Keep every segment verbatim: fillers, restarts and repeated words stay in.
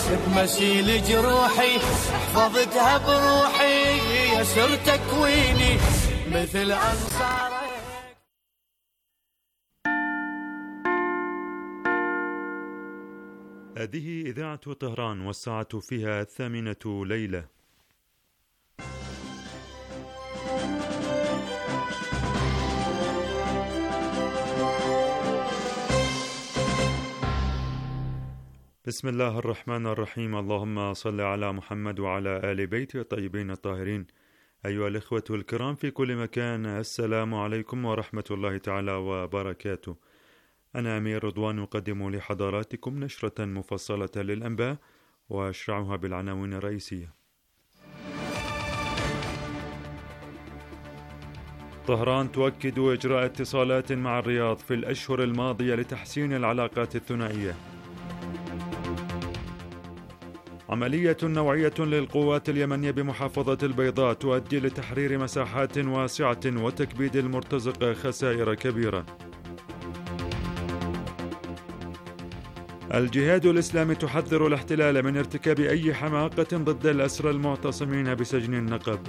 بمسيل جروحي احفظتها بروحي يسر تكويني مثل أنصارك. هذه إذاعة طهران والساعة فيها الثامنة ليلة. بسم الله الرحمن الرحيم. اللهم صل على محمد وعلى آل بيته الطيبين الطاهرين. أيها الإخوة الكرام في كل مكان، السلام عليكم ورحمة الله تعالى وبركاته. أنا أمير رضوان أقدم لحضراتكم نشرة مفصلة للأنباء وأشرعها بالعناوين الرئيسية. طهران تؤكد إجراء اتصالات مع الرياض في الأشهر الماضية لتحسين العلاقات الثنائية. عملية نوعية للقوات اليمنية بمحافظة البيضاء تؤدي لتحرير مساحات واسعة وتكبيد المرتزقة خسائر كبيرة. الجهاد الإسلامي تحذر الاحتلال من ارتكاب أي حماقة ضد الأسرى المعتصمين بسجن النقب.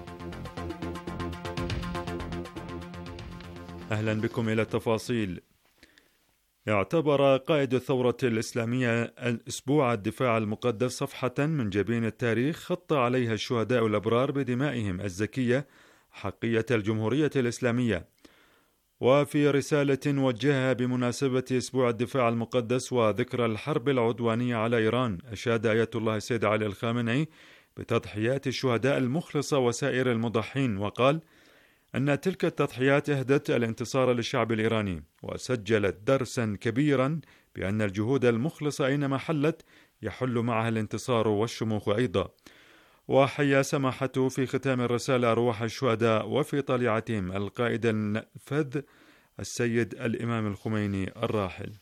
أهلا بكم إلى التفاصيل. اعتبر قائد الثورة الإسلامية الأسبوع الدفاع المقدس صفحة من جبين التاريخ خط عليها الشهداء الأبرار بدمائهم الزكية حقية الجمهورية الإسلامية. وفي رسالة وجهها بمناسبة أسبوع الدفاع المقدس وذكرى الحرب العدوانية على إيران، أشاد آية الله السيد علي الخامنئي بتضحيات الشهداء المخلصة وسائر المضحين، وقال أن تلك التضحيات أهدت الانتصار للشعب الإيراني وسجلت درسا كبيرا بأن الجهود المخلصة أينما حلت يحل معها الانتصار والشموخ أيضا. وحيا سماحته في ختام الرسالة أرواح الشهداء وفي طليعتهم القائد الفذ السيد الإمام الخميني الراحل.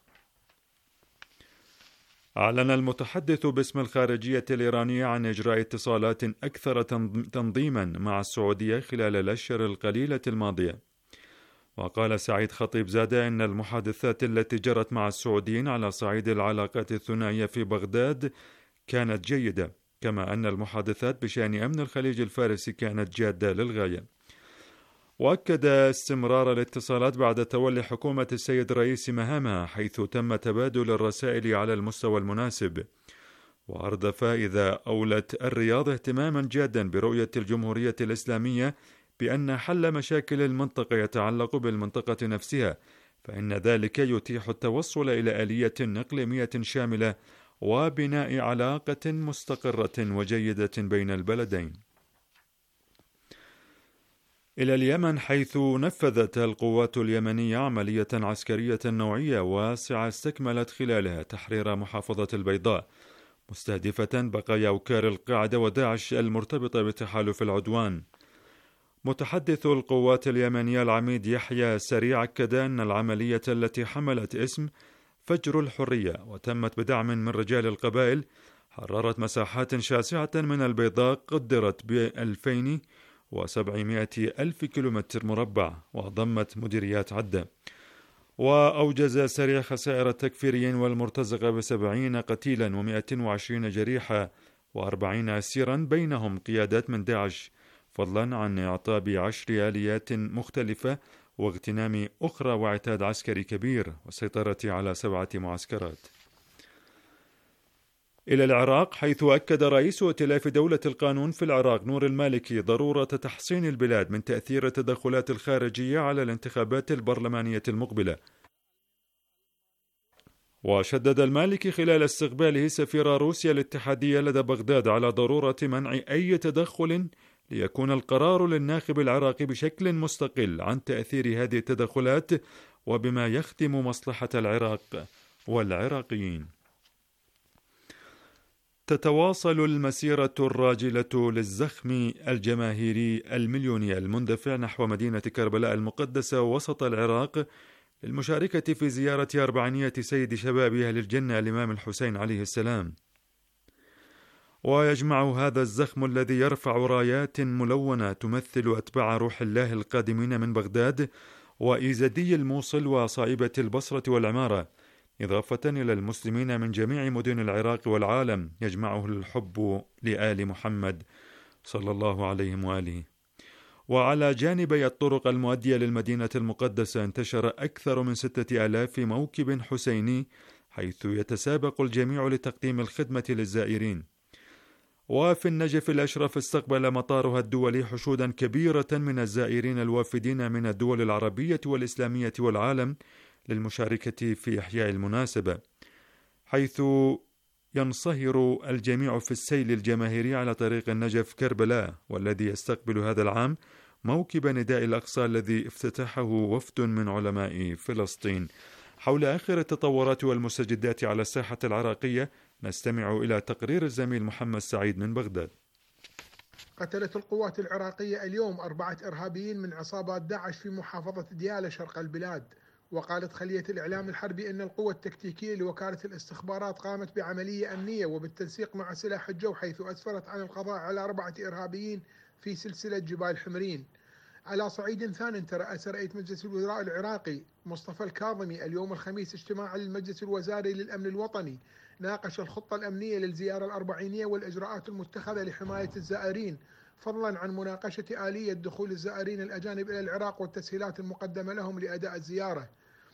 أعلن المتحدث باسم الخارجية الإيرانية عن إجراء اتصالات أكثر تنظيما مع السعودية خلال الأشهر القليلة الماضية. وقال سعيد خطيب زادة إن المحادثات التي جرت مع السعوديين على صعيد العلاقات الثنائية في بغداد كانت جيدة، كما أن المحادثات بشأن أمن الخليج الفارسي كانت جادة للغاية. وأكد استمرار الاتصالات بعد تولي حكومة السيد الرئيس مهامها، حيث تم تبادل الرسائل على المستوى المناسب. وأردف إذا أولت الرياض اهتماما جادا برؤية الجمهورية الإسلامية بأن حل مشاكل المنطقة يتعلق بالمنطقة نفسها، فإن ذلك يتيح التوصل إلى آلية إقليمية شاملة وبناء علاقة مستقرة وجيدة بين البلدين. إلى اليمن، حيث نفذت القوات اليمنية عملية عسكرية نوعية واسعة استكملت خلالها تحرير محافظة البيضاء، مستهدفة بقايا أوكار القاعدة وداعش المرتبطة بتحالف العدوان. متحدث القوات اليمنية العميد يحيى سريع أكد أن العملية التي حملت اسم فجر الحرية وتمت بدعم من رجال القبائل حررت مساحات شاسعة من البيضاء قدرت بألفين وسبعمائة ألف كيلومتر مربع، وضمت مديريات عدة. وأوجز سريع خسائر التكفيريين والمرتزقة بسبعين قتيلا ومائة وعشرين جريحا وأربعين أسيرا بينهم قيادات من داعش، فضلا عن إعطاء بعشر آليات مختلفة واغتنام أخرى وعتاد عسكري كبير والسيطرة على سبعة معسكرات. إلى العراق، حيث أكد رئيس ائتلاف دولة القانون في العراق نور المالكي ضرورة تحصين البلاد من تأثير التدخلات الخارجية على الانتخابات البرلمانية المقبلة. وشدد المالكي خلال استقباله سفير روسيا الاتحادية لدى بغداد على ضرورة منع أي تدخل ليكون القرار للناخب العراقي بشكل مستقل عن تأثير هذه التدخلات وبما يخدم مصلحة العراق والعراقيين. تتواصل المسيرة الراجلة للزخم الجماهيري المليوني المندفع نحو مدينة كربلاء المقدسة وسط العراق للمشاركة في زيارة أربعينية سيد شباب أهل الجنة الإمام الحسين عليه السلام. ويجمع هذا الزخم الذي يرفع رايات ملونة تمثل أتباع روح الله القادمين من بغداد وإيزدي الموصل وصائبة البصرة والعمارة إضافة إلى المسلمين من جميع مدن العراق والعالم يجمعه الحب لآل محمد صلى الله عليه وآله. وعلى جانبي الطرق المؤدية للمدينة المقدسة انتشر أكثر من ستة آلاف موكب حسيني، حيث يتسابق الجميع لتقديم الخدمة للزائرين. وفي النجف الأشرف استقبل مطارها الدولي حشودا كبيرة من الزائرين الوافدين من الدول العربية والإسلامية والعالم للمشاركة في إحياء المناسبة، حيث ينصهر الجميع في السيل الجماهيري على طريق النجف كربلاء، والذي يستقبل هذا العام موكب نداء الأقصى الذي افتتحه وفد من علماء فلسطين. حول آخر التطورات والمستجدات على الساحة العراقية نستمع إلى تقرير الزميل محمد سعيد من بغداد. قتلت القوات العراقية اليوم أربعة إرهابيين من عصابات داعش في محافظة ديالى شرق البلاد. وقالت خلية الإعلام الحربي أن القوة التكتيكية لوكالة الاستخبارات قامت بعملية أمنية وبالتنسيق مع سلاح الجو، حيث أسفرت عن القضاء على أربعة إرهابيين في سلسلة جبال حمرين. على صعيد ثان، ترأس رئيس مجلس الوزراء العراقي مصطفى الكاظمي اليوم الخميس اجتماعا للمجلس الوزاري للأمن الوطني، ناقش الخطة الأمنية للزيارة الأربعينية والإجراءات المتخذة لحماية الزائرين، فضلا عن مناقشة آلية دخول الزائرين الأجانب إلى العراق والتسهيلات المقدمة لهم لأداء الزيارة.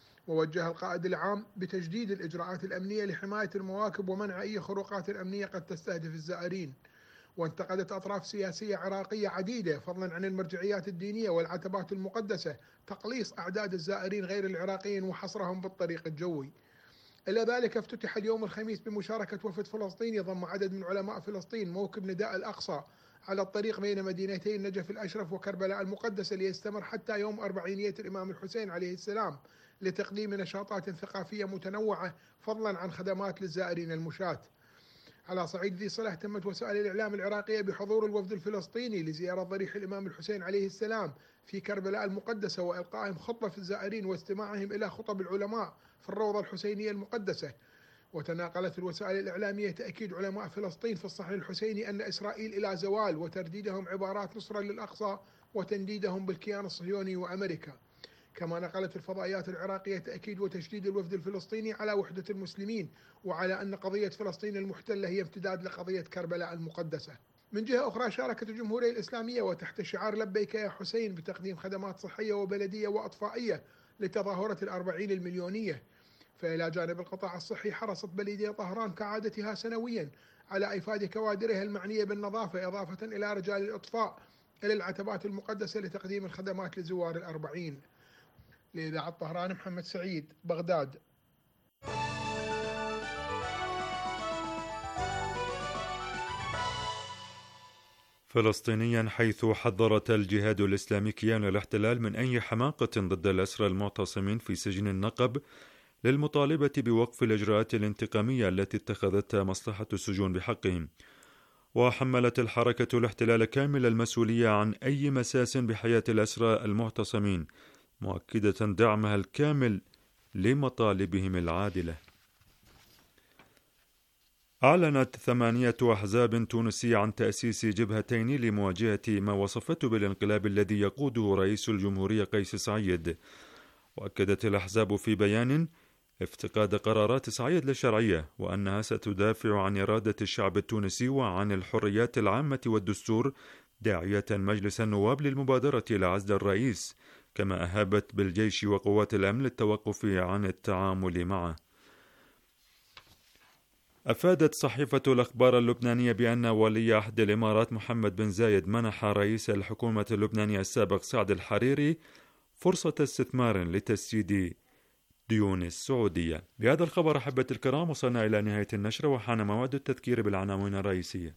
ووجه القائد العام بتجديد الإجراءات الأمنية لحماية المواكب ومنع أي خروقات أمنية قد تستهدف الزائرين. وانتقدت أطراف سياسية عراقية عديدة فضلا عن المرجعيات الدينية والعتبات المقدسة تقليص أعداد الزائرين غير العراقيين وحصرهم بالطريق الجوي. إلى ذلك افتتح اليوم الخميس بمشاركة وفد فلسطيني يضم عدد من علماء فلسطين موكب نداء الأقصى على الطريق بين مدينتي النجف الأشرف وكربلاء المقدسة، ليستمر حتى يوم أربعينية الإمام الحسين عليه السلام لتقديم نشاطات ثقافية متنوعة فضلا عن خدمات للزائرين المشاة. على صعيد ذي صلة، تمت وسائل الإعلام العراقية بحضور الوفد الفلسطيني لزيارة ضريح الإمام الحسين عليه السلام في كربلاء المقدسة وإلقائهم خطبة في الزائرين واستماعهم إلى خطب العلماء في الروضة الحسينية المقدسة. وتناقلت الوسائل الإعلامية تأكيد علماء فلسطين في الصحن الحسيني أن إسرائيل إلى زوال، وترديدهم عبارات نصرا للأقصى وتنديدهم بالكيان الصهيوني وأمريكا. كما نقلت الفضائيات العراقية تأكيد وتشديد الوفد الفلسطيني على وحدة المسلمين وعلى أن قضية فلسطين المحتلة هي امتداد لقضية كربلاء المقدسة. من جهة أخرى، شاركت الجمهورية الإسلامية وتحت شعار لبيك يا حسين بتقديم خدمات صحية وبلدية وأطفائية لتظاهرة الأربعين المليونية. فإلى جانب القطاع الصحي، حرصت بلدية طهران كعادتها سنويا على إفادة كوادرها المعنية بالنظافة، إضافة إلى رجال الإطفاء إلى العتبات المقدسة لتقديم الخدمات لزوار الأربعين. لإذاعة طهران، محمد سعيد، بغداد. فلسطينيا، حيث حذرت الجهاد الإسلامي كيان الاحتلال من أي حماقة ضد الأسرى المعتصمين في سجن النقب للمطالبة بوقف الإجراءات الانتقامية التي اتخذتها مصلحة السجون بحقهم. وحملت الحركة الاحتلال كامل المسؤولية عن أي مساس بحياة الأسرى المعتصمين، مؤكدة دعمها الكامل لمطالبهم العادلة. أعلنت ثمانية أحزاب تونسية عن تأسيس جبهتين لمواجهة ما وصفته بالانقلاب الذي يقوده رئيس الجمهورية قيس سعيد. وأكدت الأحزاب في بيان افتقاد قرارات سعيد للشرعية، وأنها ستدافع عن إرادة الشعب التونسي وعن الحريات العامة والدستور، داعية مجلس النواب للمبادرة إلى عزل الرئيس، كما أهابت بالجيش وقوات الأمن للتوقف عن التعامل معه. أفادت صحيفة الأخبار اللبنانية بأن ولي عهد الإمارات محمد بن زايد منح رئيس الحكومة اللبنانية السابق سعد الحريري فرصة استثمار لتسديد ديون السعودية. بهذا الخبر أحبة الكرام وصلنا إلى نهاية النشرة، وحان موعد التذكير بالعناوين الرئيسية.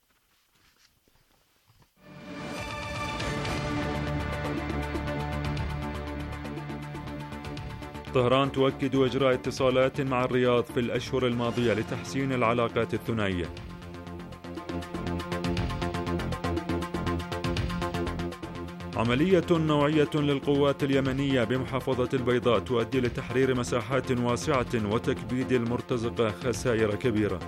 طهران تؤكد إجراء اتصالات مع الرياض في الأشهر الماضية لتحسين العلاقات الثنائية. عملية نوعية للقوات اليمنية بمحافظة البيضاء تؤدي لتحرير مساحات واسعة وتكبيد المرتزقة خسائر كبيرة.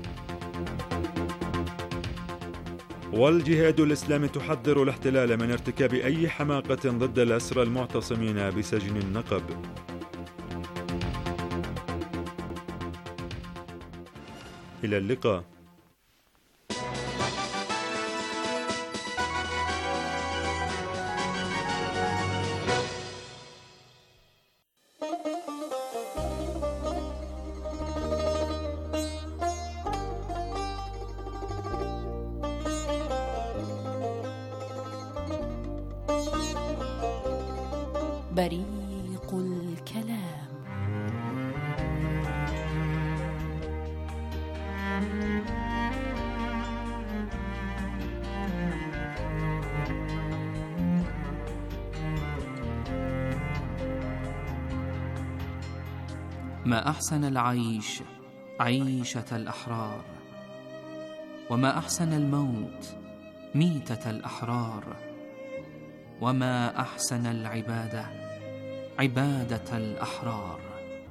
والجهاد الإسلامي تحذر الاحتلال من ارتكاب أي حماقة ضد الأسرى المعتصمين بسجن النقب. إلى اللقاء. بريق الكلام. ما أحسن العيش عيشة الأحرار، وما أحسن الموت ميتة الأحرار، وما أحسن العبادة عبادة الأحرار.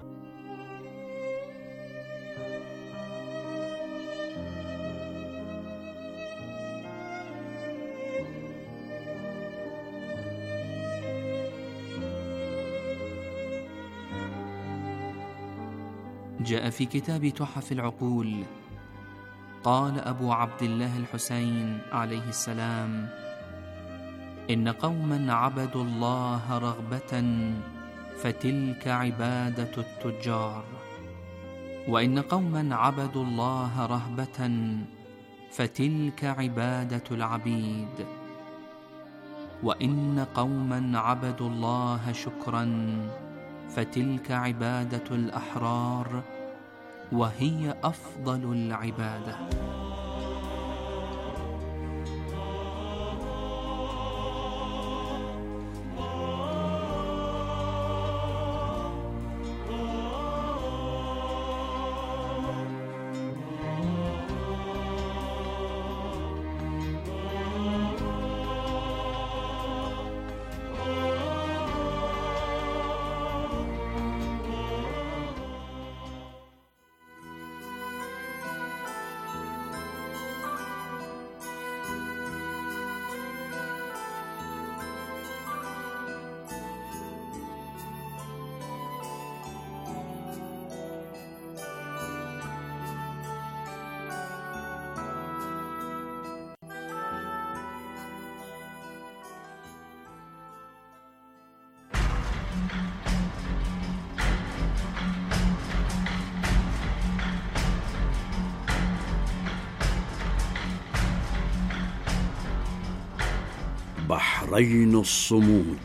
جاء في كتاب تحف العقول، قال أبو عبد الله الحسين عليه السلام: إن قوما عبدوا الله رغبة فتلك عبادة التجار، وإن قوما عبدوا الله رهبة فتلك عبادة العبيد، وإن قوما عبدوا الله شكرا فتلك عبادة الأحرار، وهي أفضل العبادة. بحرين الصمود.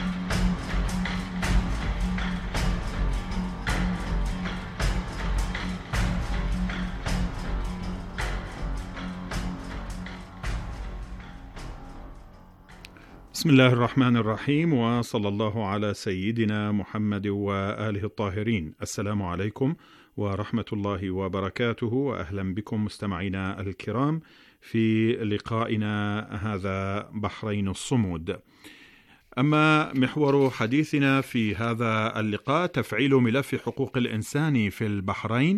بسم الله الرحمن الرحيم، وصلى الله على سيدنا محمد وآله الطاهرين. السلام عليكم ورحمة الله وبركاته، وأهلا بكم مستمعينا الكرام في لقائنا هذا بحرين الصمود. أما محور حديثنا في هذا اللقاء تفعيل ملف حقوق الإنسان في البحرين،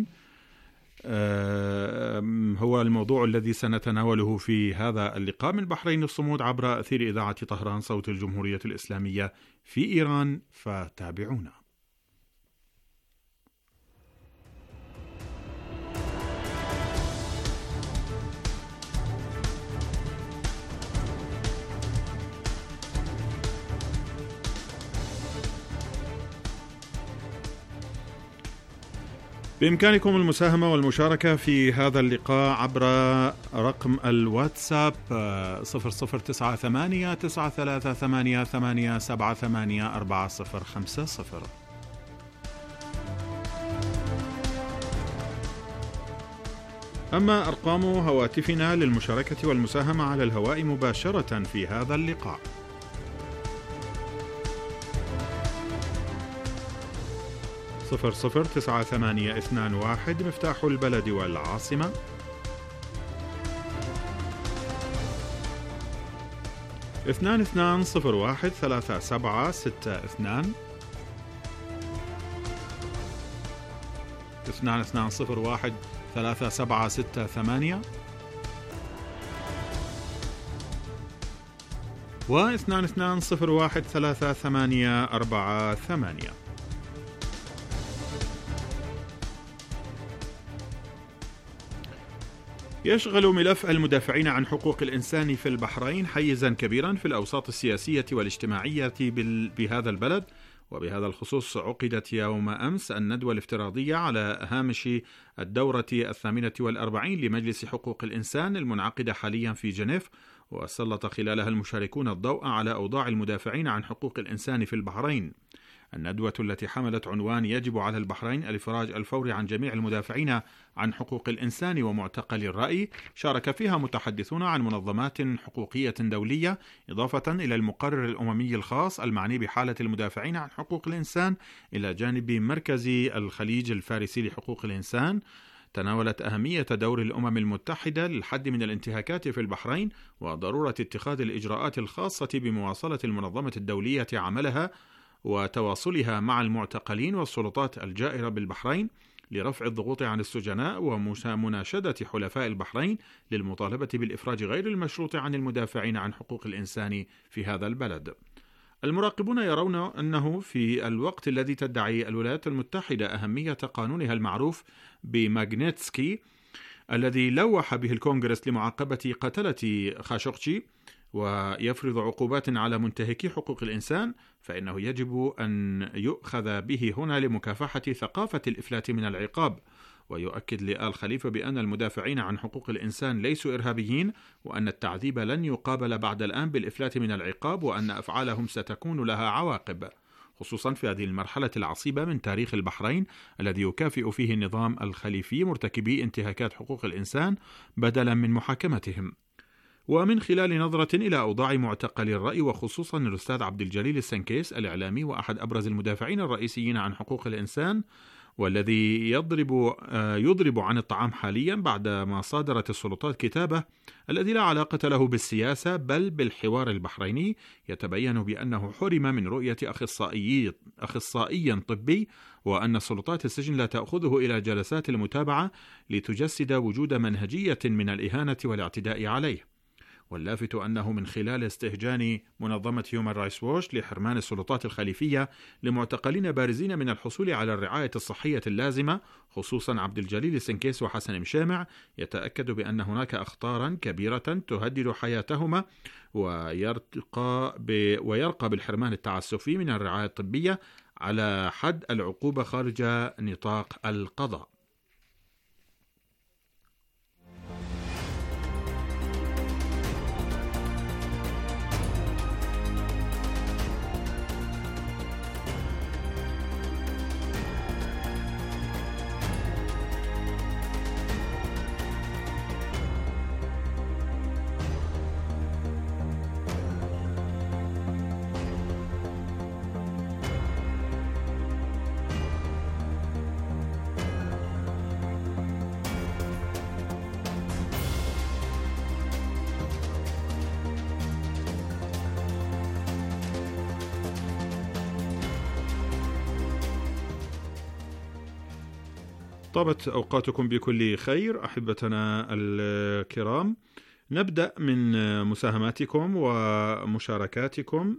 هو الموضوع الذي سنتناوله في هذا اللقاء من بحرين الصمود عبر أثير إذاعة طهران صوت الجمهورية الإسلامية في إيران، فتابعونا. بإمكانكم المساهمة والمشاركة في هذا اللقاء عبر رقم الواتساب صفر صفر تسعة ثمانية تسعة ثلاثة ثمانية ثمانية سبعة ثمانية أربعة صفر خمسة صفر. أما أرقام هواتفنا للمشاركة والمساهمة على الهواء مباشرة في هذا اللقاء: صفر صفر تسعة ثمانية اثنان واحد مفتاح البلد والعاصمة، اثنان اثنان صفر واحد ثلاثة سبعة ستة اثنان، اثنان اثنان صفر واحد ثلاثة سبعة ستة ثمانية، واثنان اثنان صفر واحد ثلاثة ثمانية أربعة ثمانية. يشغل ملف المدافعين عن حقوق الإنسان في البحرين حيزا كبيرا في الأوساط السياسية والاجتماعية بهذا البلد، وبهذا الخصوص عقدت يوم أمس الندوة الافتراضية على هامش الدورة الثامنة والأربعين لمجلس حقوق الإنسان المنعقدة حاليا في جنيف، وسلط خلالها المشاركون الضوء على أوضاع المدافعين عن حقوق الإنسان في البحرين. الندوة التي حملت عنوان يجب على البحرين الإفراج الفوري عن جميع المدافعين عن حقوق الإنسان ومعتقلي الرأي، شارك فيها متحدثون عن منظمات حقوقية دولية، إضافة إلى المقرر الأممي الخاص المعني بحالة المدافعين عن حقوق الإنسان، إلى جانب مركز الخليج الفارسي لحقوق الإنسان. تناولت أهمية دور الأمم المتحدة للحد من الانتهاكات في البحرين وضرورة اتخاذ الإجراءات الخاصة بمواصلة المنظمة الدولية عملها وتواصلها مع المعتقلين والسلطات الجائرة بالبحرين لرفع الضغوط عن السجناء ومناشدة حلفاء البحرين للمطالبة بالإفراج غير المشروط عن المدافعين عن حقوق الإنسان في هذا البلد. المراقبون يرون أنه في الوقت الذي تدعي الولايات المتحدة أهمية قانونها المعروف بماغنيتسكي الذي لوح به الكونغرس لمعاقبة قتلة خاشقجي ويفرض عقوبات على منتهكي حقوق الإنسان، فإنه يجب أن يؤخذ به هنا لمكافحة ثقافة الإفلات من العقاب. ويؤكد لآل خليفة بأن المدافعين عن حقوق الإنسان ليسوا إرهابيين، وأن التعذيب لن يقابل بعد الآن بالإفلات من العقاب، وأن أفعالهم ستكون لها عواقب، خصوصا في هذه المرحلة العصيبة من تاريخ البحرين الذي يكافئ فيه النظام الخليفي مرتكبي انتهاكات حقوق الإنسان بدلا من محاكمتهم. ومن خلال نظرة إلى أوضاع معتقلي الرأي، وخصوصا الأستاذ عبد الجليل السنكيس الإعلامي وأحد أبرز المدافعين الرئيسيين عن حقوق الإنسان، والذي يضرب يضرب عن الطعام حاليا بعدما صادرت السلطات كتابه الذي لا علاقة له بالسياسة بل بالحوار البحريني، يتبين بأنه حرم من رؤية أخصائي أخصائي طبي، وأن سلطات السجن لا تأخذه إلى جلسات المتابعة لتجسد وجود منهجية من الإهانة والاعتداء عليه. واللافت أنه من خلال استهجان منظمة هيومان رايتس ووتش لحرمان السلطات الخليفية لمعتقلين بارزين من الحصول على الرعاية الصحية اللازمة، خصوصا عبد الجليل السنكيس وحسن مشامع، يتأكد بأن هناك أخطارا كبيرة تهدد حياتهما، ويرقى, ب... ويرقى بالحرمان التعسفي من الرعاية الطبية على حد العقوبة خارج نطاق القضاء. طابت أوقاتكم بكل خير أحبتنا الكرام. نبدأ من مساهماتكم ومشاركاتكم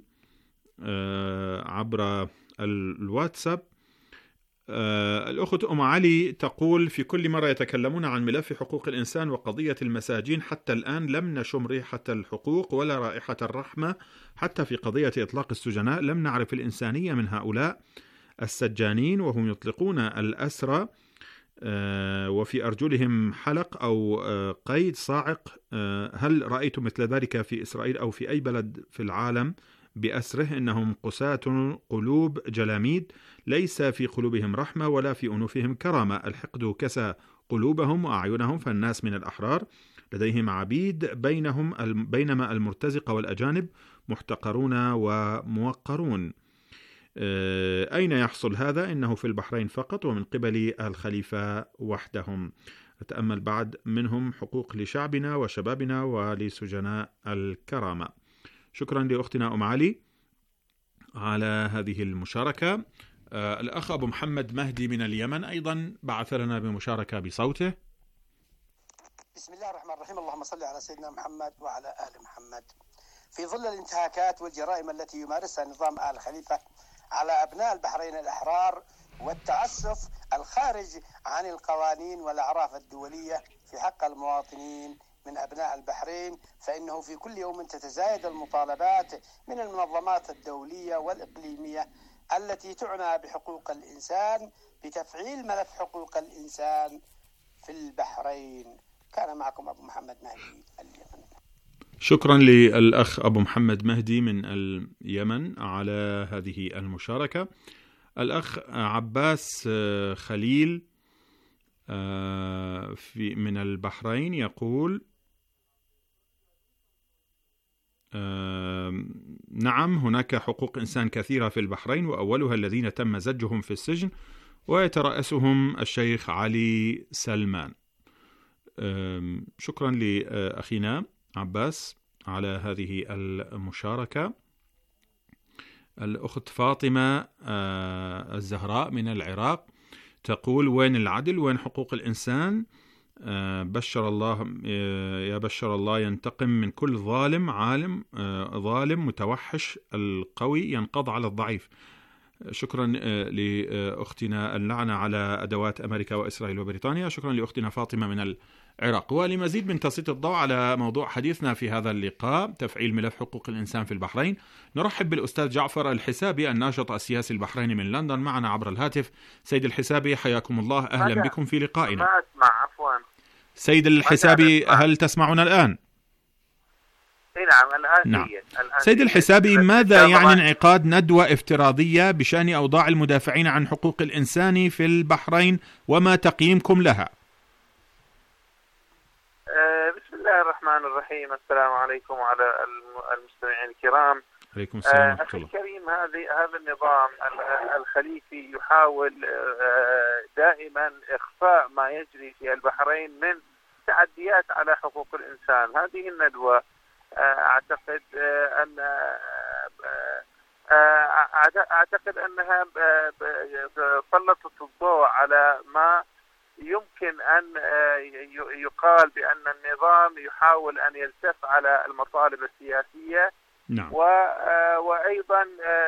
عبر الواتساب. الأخت أم علي تقول: في كل مرة يتكلمون عن ملف حقوق الإنسان وقضية المساجين، حتى الآن لم نشم ريحة الحقوق ولا رائحة الرحمة، حتى في قضية إطلاق السجناء لم نعرف الإنسانية من هؤلاء السجانين وهم يطلقون الأسرى وفي أرجلهم حلق أو قيد صاعق. هل رأيتم مثل ذلك في إسرائيل أو في أي بلد في العالم بأسره؟ إنهم قساة قلوب جلاميد، ليس في قلوبهم رحمة ولا في أنوفهم كرامة، الحقد كسى قلوبهم وأعينهم، فالناس من الأحرار لديهم عبيد بينهم، بينما المرتزقة والأجانب محتقرون وموقرون. أين يحصل هذا؟ إنه في البحرين فقط ومن قبل الخليفة وحدهم. نتأمل بعد منهم: حقوق لشعبنا وشبابنا ولسجناء الكرامة. شكرا لأختنا أم علي على هذه المشاركة. آه الأخ أبو محمد مهدي من اليمن أيضا بعث لنا بمشاركة بصوته. بسم الله الرحمن الرحيم، اللهم صل على سيدنا محمد وعلى آل محمد. في ظل الانتهاكات والجرائم التي يمارسها نظام آل خليفة على أبناء البحرين الأحرار والتعسف الخارج عن القوانين والأعراف الدولية في حق المواطنين من أبناء البحرين، فإنه في كل يوم تتزايد المطالبات من المنظمات الدولية والإقليمية التي تعنى بحقوق الإنسان بتفعيل ملف حقوق الإنسان في البحرين. كان معكم أبو محمد مهدي اليمن. شكرا للأخ أبو محمد مهدي من اليمن على هذه المشاركة. الأخ عباس خليل في من البحرين يقول: نعم، هناك حقوق إنسان كثيرة في البحرين، وأولها الذين تم زجهم في السجن ويترأسهم الشيخ علي سلمان. شكرا لأخينا عباس على هذه المشاركة. الأخت فاطمة الزهراء من العراق تقول: وين العدل؟ وين حقوق الإنسان؟ بشر الله يا بشر الله ينتقم من كل ظالم عالم ظالم متوحش، القوي ينقض على الضعيف. شكرا لأختنا اللعنة على أدوات أمريكا وإسرائيل وبريطانيا. شكرا لأختنا فاطمة من العراق. ولمزيد من تسليط الضوء على موضوع حديثنا في هذا اللقاء، تفعيل ملف حقوق الإنسان في البحرين، نرحب بالأستاذ جعفر الحسابي الناشط السياسي البحريني من لندن معنا عبر الهاتف. سيد الحسابي حياكم الله، أهلا بكم في لقائنا. ما أسمع، عفوا. سيد الحسابي هل تسمعنا الآن؟ نعم الآن. نعم. الآن سيد الحسابي، ماذا يعني انعقاد ندوة افتراضية بشأن أوضاع المدافعين عن حقوق الإنسان في البحرين، وما تقييمكم لها؟ أه بسم الله الرحمن الرحيم. السلام عليكم وعلى المستمعين الكرام. عليكم السلام ورحمة أخي الله. الكريم، هذه هذا النظام الخليفي يحاول دائما إخفاء ما يجري في البحرين من تعديات على حقوق الإنسان. هذه الندوة أعتقد أن أعتقد أنها سلطت الضوء على ما يمكن أن يقال بأن النظام يحاول أن يلتف على المطالب السياسية. نعم. وأيضا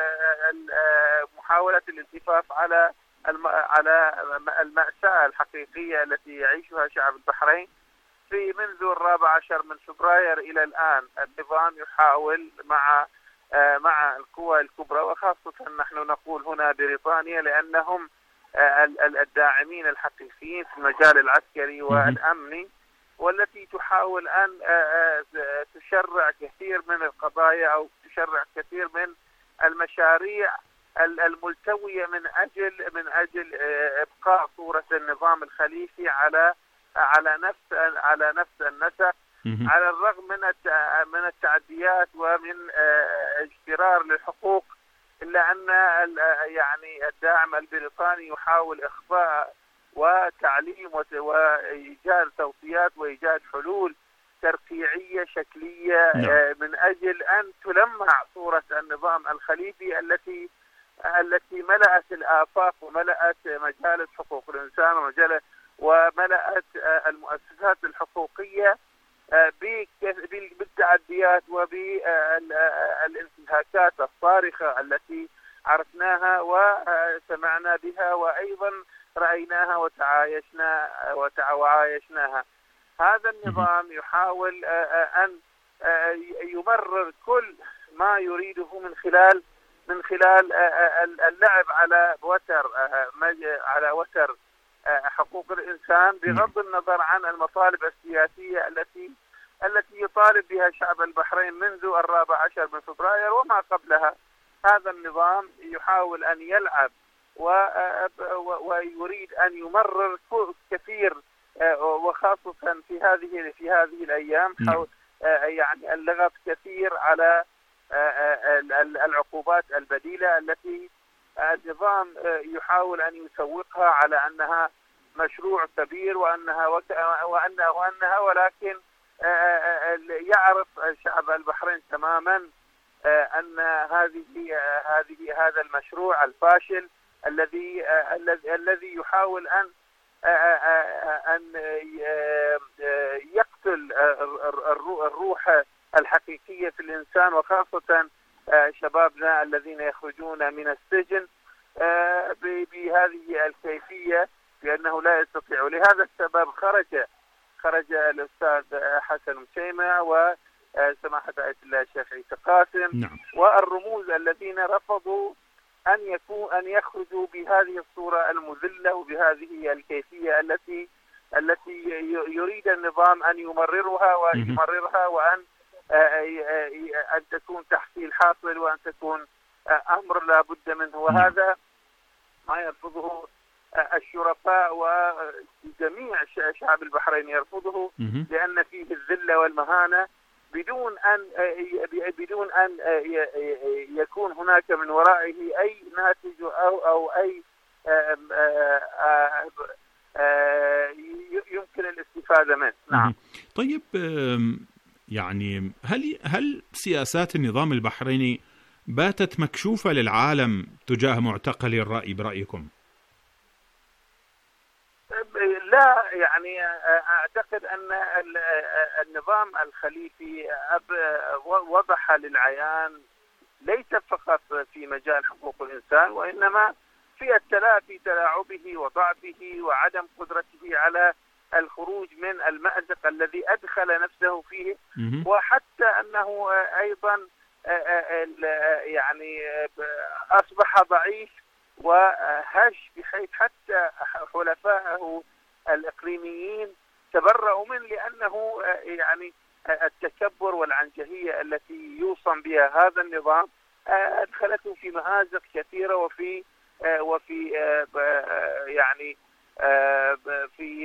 محاولة الالتفاف على على المأساة الحقيقية التي يعيشها شعب البحرين. في منذ الرابع عشر من فبراير إلى الآن النظام يحاول مع مع القوى الكبرى، وخاصة نحن نقول هنا بريطانيا لأنهم الداعمين الحقيقيين في المجال العسكري والأمني، والتي تحاول أن تشرع كثير من القضايا أو تشرع كثير من المشاريع الملتوية من أجل من أجل إبقاء صورة النظام الخليفي على على نفس على نفس النسق، على الرغم من من التعديات ومن اجترار للحقوق، إلا أن يعني الداعم البريطاني يحاول إخفاء وتعليم وإيجاد توصيات وإيجاد حلول ترقيعية شكلية من أجل أن تلمع صورة النظام الخليفي التي التي ملأت الآفاق وملأت مجال حقوق الإنسان ومجال وملأت المؤسسات الحقوقية بالتعديات وبالانتهاكات الصارخة التي عرفناها وسمعنا بها وأيضا رأيناها وتعايشنا وعايشناها. هذا النظام يحاول أن يمرر كل ما يريده من خلال من خلال اللعب على وتر على وتر حقوق الإنسان، بغض النظر عن المطالب السياسية التي التي يطالب بها شعب البحرين منذ الرابع عشر من فبراير وما قبلها. هذا النظام يحاول أن يلعب ويريد أن يمرر كثير، وخاصة في هذه في هذه الأيام يعني اللغط كثير على العقوبات البديلة التي النظام يحاول أن يسوقها على أنها مشروع كبير وأنها وأنها وأنها ولكن يعرف شعب البحرين تماما أن هذه هذه هذا المشروع الفاشل الذي الذي يحاول أن أن يقتل الروح الحقيقية في الإنسان، وخاصة شبابنا الذين يخرجون من السجن بهذه الكيفية، لأنه لا يستطيع. لهذا السبب خرج خرج الأستاذ حسن مسيمع وسماحة آية الله الشيخ عيسى قاسم. نعم. والرموز الذين رفضوا أن يكون أن يخرجوا بهذه الصورة المذلة وبهذه الكيفية التي التي يريد النظام أن يمررها ويمررها وأن أن تكون تحصيل حاصل وأن تكون أمر لا بد منه. وهذا ما يرفضه الشرفاء وجميع شعب البحرين يرفضه، لأن فيه الذلة والمهانة بدون أن بدون أن يكون هناك من ورائه أي ناتج أو أو أي يمكن الاستفادة منه. نعم. طيب، يعني هل هل سياسات النظام البحريني باتت مكشوفة للعالم تجاه معتقلي الرأي برأيكم؟ لا، يعني أعتقد أن النظام الخليفي وضح للعيان ليس فقط في مجال حقوق الإنسان، وإنما في التلافي تلاعبه وضعفه وعدم قدرته على الخروج من المأزق الذي أدخل نفسه فيه، وحتى أنه أيضا يعني أصبح ضعيف وهش، بحيث حتى حلفائه الإقليميين تبرأوا منه، لأنه يعني التكبر والعنجهية التي يوصم بها هذا النظام أدخلته في مآزق كثيرة وفي وفي يعني في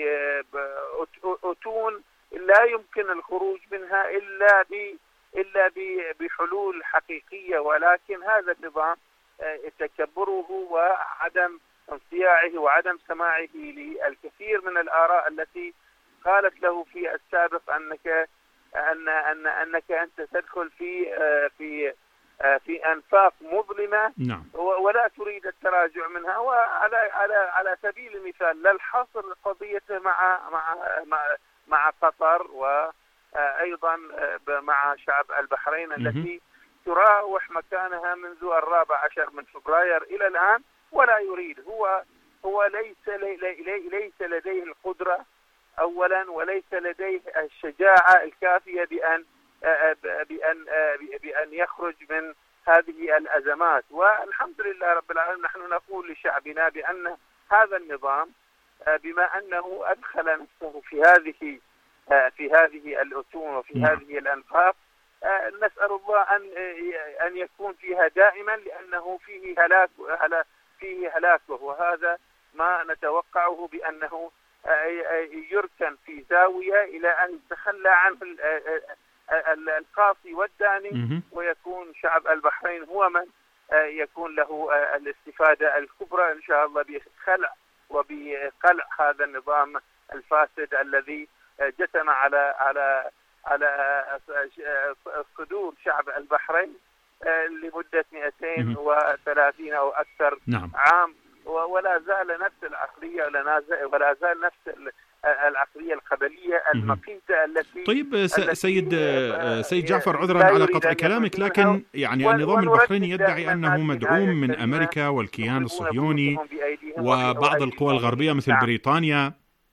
أتون لا يمكن الخروج منها إلا ب إلا بحلول حقيقية. ولكن هذا النظام تكبره وعدم انصياعه وعدم سماعه للكثير من الآراء التي قالت له في السابق أنك أن أن أنك أنت تدخل في في في أنفاق مظلمة. نعم. ولا تريد التراجع منها. وعلى على على سبيل المثال للحصر قضيته مع مع مع مع قطر وأيضا مع شعب البحرين التي تراوح مكانها منذ الرابع عشر من فبراير إلى الآن، ولا يريد. هو هو ليس لي ليس لديه القدرة أولا، وليس لديه الشجاعة الكافية بأن بأن بأن يخرج من هذه الأزمات. والحمد لله رب العالمين، نحن نقول لشعبنا بأن هذا النظام بما أنه أدخل نفسه في هذه في هذه الأتون وفي هذه الأنفاق، نسأل الله أن أن يكون فيها دائما، لأنه فيه هلاك فيه هلاكه، وهذا ما نتوقعه بأنه يركن في زاوية إلى أن يتخلى عنه القاصي والداني، ويكون شعب البحرين هو من يكون له الاستفادة الكبرى إن شاء الله بخلع وبقلع هذا النظام الفاسد الذي جثم على على على صدور شعب البحرين لمدة مئتين وثلاثين أو أكثر. نعم. عام، ولا زال نفس العقلية ولا زال نفس العقلية القبلية المقيتة التي. طيب سيد سيد جعفر، عذرا على قطع كلامك، لكن يعني النظام البحريني يدعي أنه مدعوم من أمريكا والكيان الصهيوني وبعض القوى الغربية مثل بريطانيا،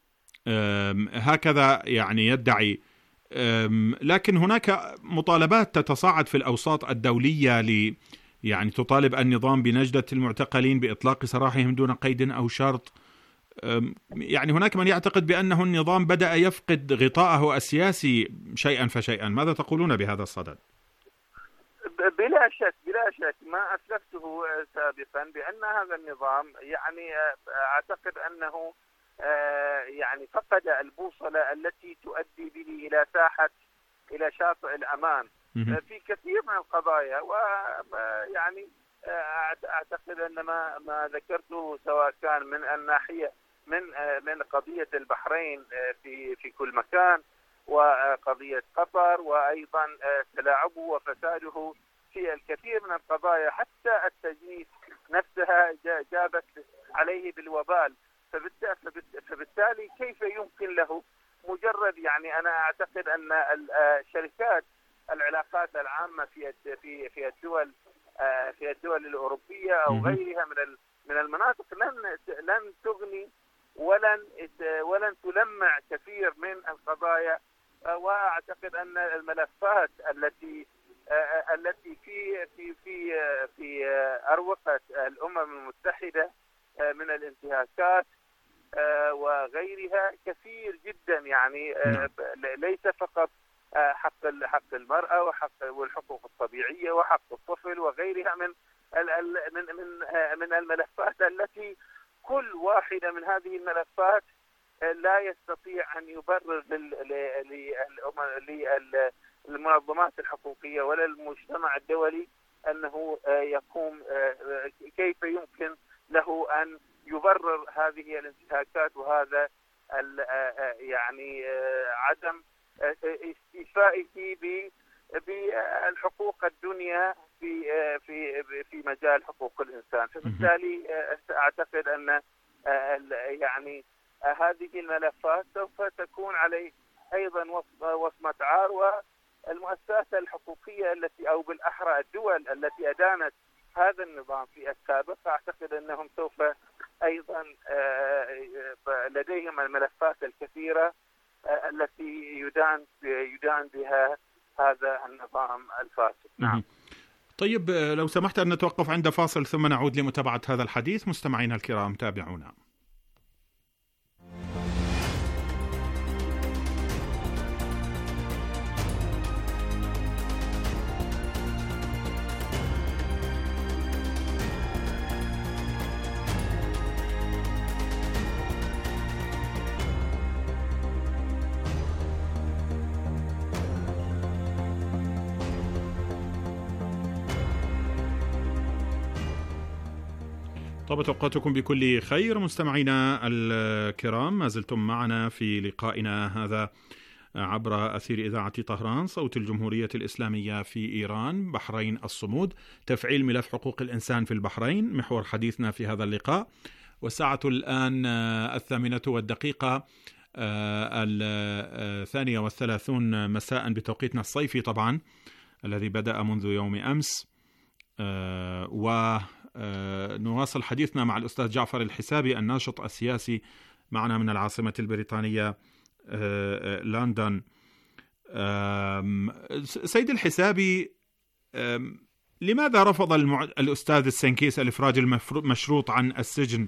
هكذا يعني يدعي. لكن هناك مطالبات تتصاعد في الأوساط الدولية ل يعني تطالب النظام بنجدة المعتقلين، بإطلاق سراحهم دون قيد أو شرط. يعني هناك من يعتقد بأنه النظام بدأ يفقد غطاءه السياسي شيئا فشيئا. ماذا تقولون بهذا الصدد؟ بلا شك بلا شك ما أسلفته سابقا بأن هذا النظام يعني أعتقد أنه يعني فقد البوصلة التي تؤدي به إلى ساحة إلى شاطئ الأمان في كثير من القضايا. ويعني أعتقد أن ما ما ذكرته سواء كان من الناحية من من قضية البحرين في في كل مكان، وقضية قطر، وأيضا تلاعبه وفساده في الكثير من القضايا، حتى التجنيس نفسها جابت عليه بالوبال. فبالتالي كيف يمكن له مجرد يعني أنا أعتقد أن الشركات العلاقات العامة في في في الدول في الدول الأوروبية أو غيرها من من المناطق لن لن تغني ولن ولن تلمع كثير من القضايا. واعتقد ان الملفات التي التي في في في في اروقه الامم المتحده من الانتهاكات وغيرها كثير جدا، يعني ليس فقط حق حق المرأة وحق والحقوق الطبيعية وحق الطفل وغيرها من من من من الملفات التي كل واحدة من هذه الملفات لا يستطيع أن يبرر للمنظمات الحقوقية ولا المجتمع الدولي أنه يقوم، كيف يمكن له أن يبرر هذه الانتهاكات وهذا يعني عدم استيفائه بالحقوق الدنيا في في في مجال حقوق الإنسان. فبالتالي أعتقد أن يعني هذه الملفات سوف تكون عليه أيضا وصمة عار، والمؤسسات الحقوقية التي أو بالأحرى الدول التي أدانت هذا النظام في السابق أعتقد أنهم سوف أيضا لديهم الملفات الكثيرة التي يدان يدان بها هذا النظام الفاسد. نعم. طيب لو سمحت أن نتوقف عند فاصل ثم نعود لمتابعة هذا الحديث. مستمعينا الكرام تابعونا. طابت أوقاتكم بكل خير مستمعينا الكرام، ما زلتم معنا في لقائنا هذا عبر أثير إذاعة طهران صوت الجمهورية الإسلامية في إيران، بحرين الصمود، تفعيل ملف حقوق الإنسان في البحرين، محور حديثنا في هذا اللقاء. والساعة الآن الثامنة والدقيقة الثانية والثلاثون مساء بتوقيتنا الصيفي طبعا، الذي بدأ منذ يوم أمس. و نواصل حديثنا مع الأستاذ جعفر الحسابي الناشط السياسي معنا من العاصمة البريطانية لندن. سيد الحسابي، لماذا رفض المع... الأستاذ السنكيس الإفراج المشروط عن السجن؟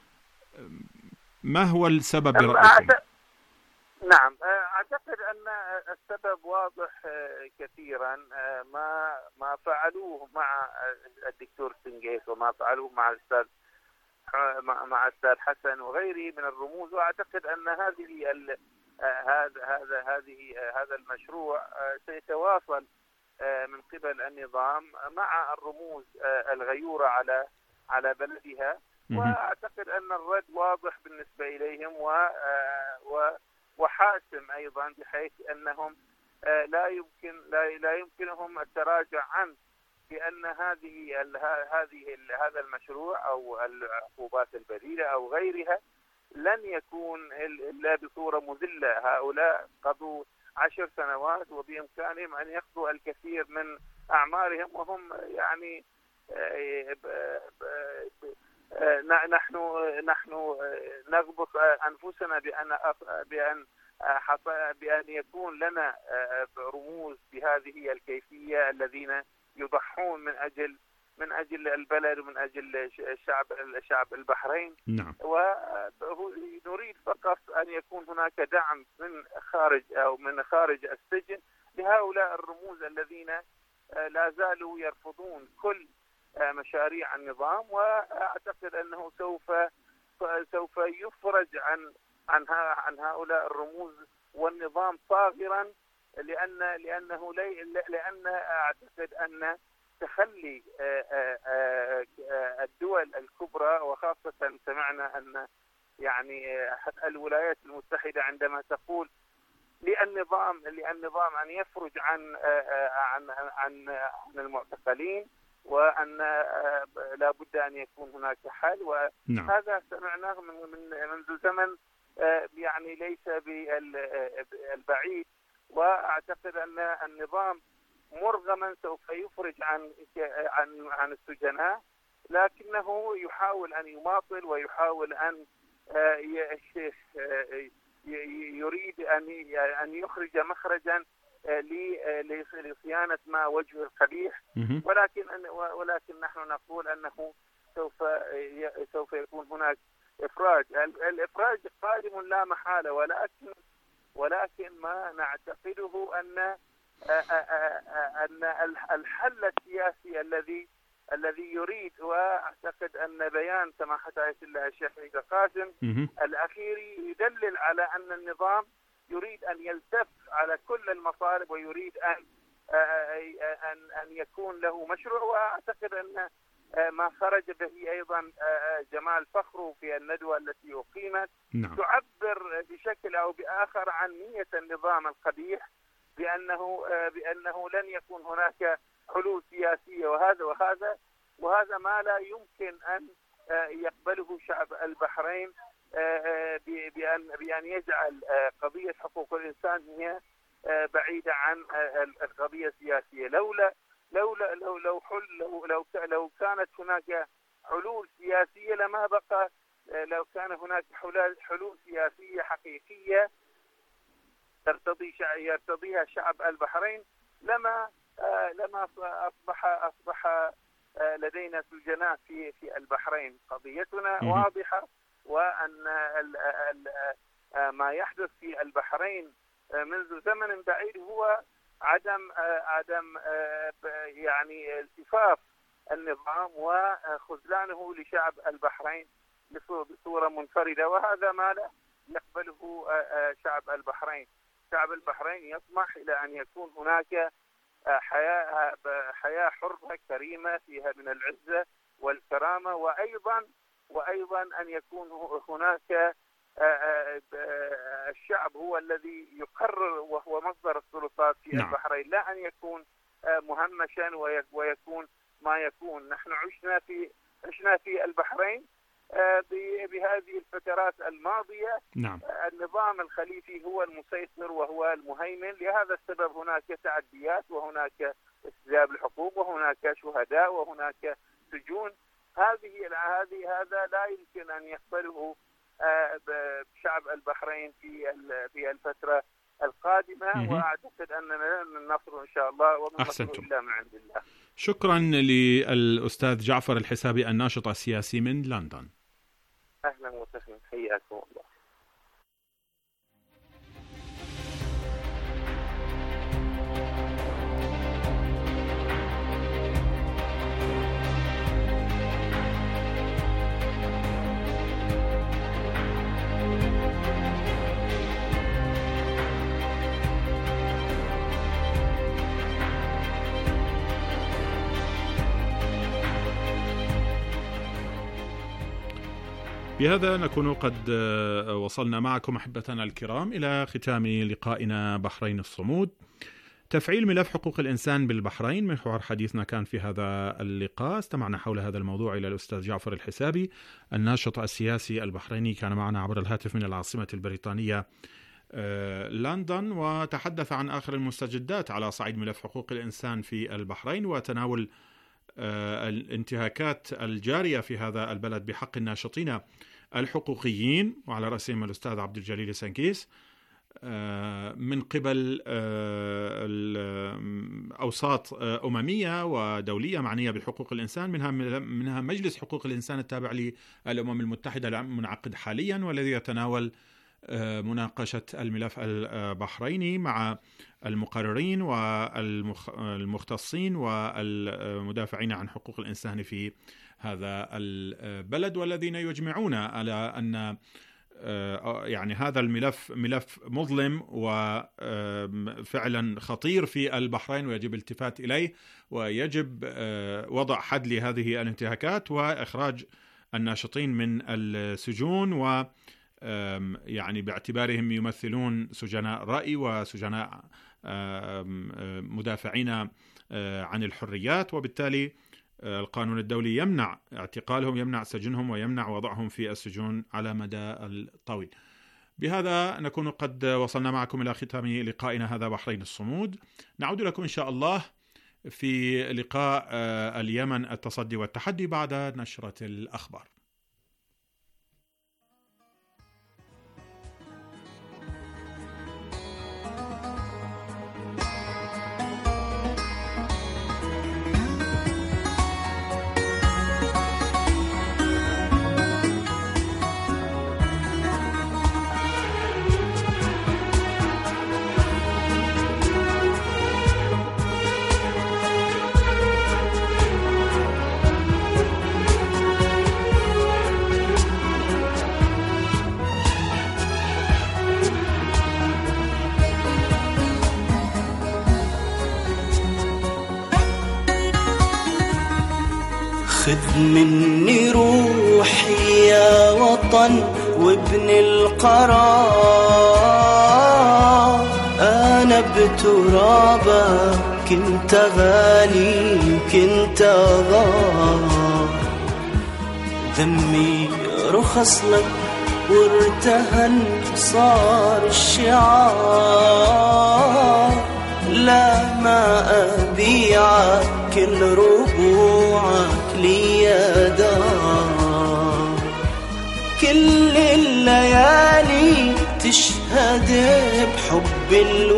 ما هو السبب برأيكم؟ نعم، أعتقد أن السبب واضح كثيرا. ما ما فعلوه مع الدكتور سنكيس وما فعلوه مع الأستاذ مع الأستاذ حسن وغيره من الرموز. وأعتقد أن هذه هذا هذا هذه هذا المشروع سيتواصل من قبل النظام مع الرموز الغيورة على على بلدها. وأعتقد أن الرد واضح بالنسبة إليهم و وحاسم أيضا، بحيث أنهم لا يمكن لا لا يمكنهم التراجع عن بأن هذه هذه هذا المشروع أو العقوبات البديلة أو غيرها لن يكون إلا بصورة مذلة. هؤلاء قضوا عشر سنوات وبإمكانهم أن يقضوا الكثير من أعمارهم وهم يعني نحن نحن نغبط أنفسنا بأن بأن بأن يكون لنا رموز بهذه الكيفية الذين يضحون من أجل من أجل البلد ومن أجل الشعب الشعب البحرين. نعم. ونريد فقط أن يكون هناك دعم من خارج أو من خارج السجن لهؤلاء الرموز الذين لا زالوا يرفضون كل مشاريع النظام. وأعتقد أنه سوف سوف يفرج عن عن عن هؤلاء الرموز والنظام صاغرا، لأن لأنه لي لأن أعتقد أن تخلي الدول الكبرى، وخاصة سمعنا أن يعني الولايات المتحدة عندما تقول للنظام للنظام أن يفرج عن عن عن, عن المعتقلين، وأن لا بد أن يكون هناك حل. وهذا سمعناه من منذ زمن يعني ليس بالبعيد. وأعتقد أن النظام مرغما سوف يفرج عن عن عن السجناء، لكنه يحاول أن يماطل ويحاول أن يريد أن يخرج مخرجا لصيانة ما وجهه القبيح، ولكن ولكن نحن نقول أنه سوف سوف يكون هناك إفراج. الإفراج قادم لا محالة، ولكن ولكن ما نعتقده أن أن الحل السياسي الذي الذي يريد، وأعتقد أن بيان سماحة آية الله الشيخ عيسى قاسم الأخير يدلل على أن النظام يريد أن يلتف على كل المصالب، ويريد أن أن أن يكون له مشروع. وأعتقد أن ما خرج به أيضا جمال فخرو في الندوة التي أقيمت نعم. تعبر بشكل أو بآخر عن نية النظام القبيح بأنه بأنه لن يكون هناك حلول سياسية، وهذا وهذا وهذا ما لا يمكن أن يقبله شعب البحرين، بأن بأن يجعل قضية حقوق الإنسان هي بعيدة عن القضية السياسية. لولا لولا لو لو حل لو لو, لو كانت هناك حلول سياسية لما بقى، لو كان هناك حلول سياسية حقيقية ترتضي يرتضيها شعب البحرين لما لما أصبح أصبح لدينا سجناء في في البحرين. قضيتنا واضحة، وأن ما يحدث في البحرين منذ زمن بعيد هو عدم عدم يعني التفاف النظام وخذلانه لشعب البحرين بصورة منفردة، وهذا ما لا يقبله شعب البحرين. شعب البحرين يطمح إلى أن يكون هناك حياة حياة حرة كريمة فيها من العزة والكرامة، وأيضا وأيضا أن يكون هناك الشعب هو الذي يقرر وهو مصدر السلطات في نعم. البحرين، لا أن يكون مهمشا ويكون ما يكون. نحن عشنا في عشنا في البحرين بهذه الفترات الماضية نعم. النظام الخليفي هو المسيطر وهو المهيمن، لهذا السبب هناك تعديات وهناك استجلاب الحقوق وهناك شهداء وهناك سجون. هذه هذه هذا لا يمكن أن يقبله شعب البحرين في في الفترة القادمة، م- وأعتقد أننا ننصر إن شاء الله، ومن نصر إلا من عند الله. شكرا للأستاذ جعفر الحسابي الناشط السياسي من لندن. أهلا وسهلا، حياكم الله. بهذا نكون قد وصلنا معكم أحبتنا الكرام إلى ختام لقائنا بحرين الصمود. تفعيل ملف حقوق الإنسان بالبحرين محور حديثنا كان في هذا اللقاء. استمعنا حول هذا الموضوع إلى الأستاذ جعفر الحسابي الناشط السياسي البحريني، كان معنا عبر الهاتف من العاصمة البريطانية لندن، وتحدث عن آخر المستجدات على صعيد ملف حقوق الإنسان في البحرين وتناول الانتهاكات الجارية في هذا البلد بحق الناشطين الحقوقيين، وعلى رأسهم الأستاذ عبد الجليل سنكيس، من قبل أوساط أممية ودولية معنية بحقوق الإنسان، منها منها مجلس حقوق الإنسان التابع للأمم المتحدة المنعقد حاليا، والذي يتناول مناقشة الملف البحريني مع المقررين والمختصين والمدافعين عن حقوق الإنسان في هذا البلد، والذين يجمعون على أن يعني هذا الملف ملف مظلم وفعلا خطير في البحرين، ويجب الالتفات إليه، ويجب وضع حد لهذه الانتهاكات وإخراج الناشطين من السجون، و يعني باعتبارهم يمثلون سجناء رأي وسجناء مدافعين عن الحريات، وبالتالي القانون الدولي يمنع اعتقالهم، يمنع سجنهم، ويمنع وضعهم في السجون على مدى الطويل. بهذا نكون قد وصلنا معكم إلى ختام لقائنا هذا بحرين الصمود. نعود لكم إن شاء الله في لقاء اليمن التصدي والتحدي بعد نشرة الأخبار. خذ مني روحي يا وطن وابن القرار، أنا بترابك كنت غالي كنت غار، ذمي رخص لك وارتهن صار الشعار، لا ما أبيعك كل ربوعك لي دار، كل الليالي تشهد بحب